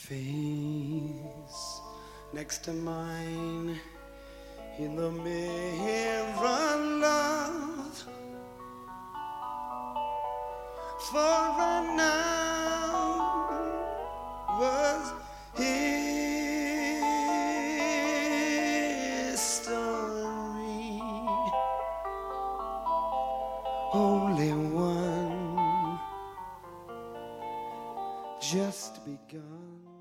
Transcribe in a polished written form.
face next to mine in the mirror, love, for I now was history, only one just begun.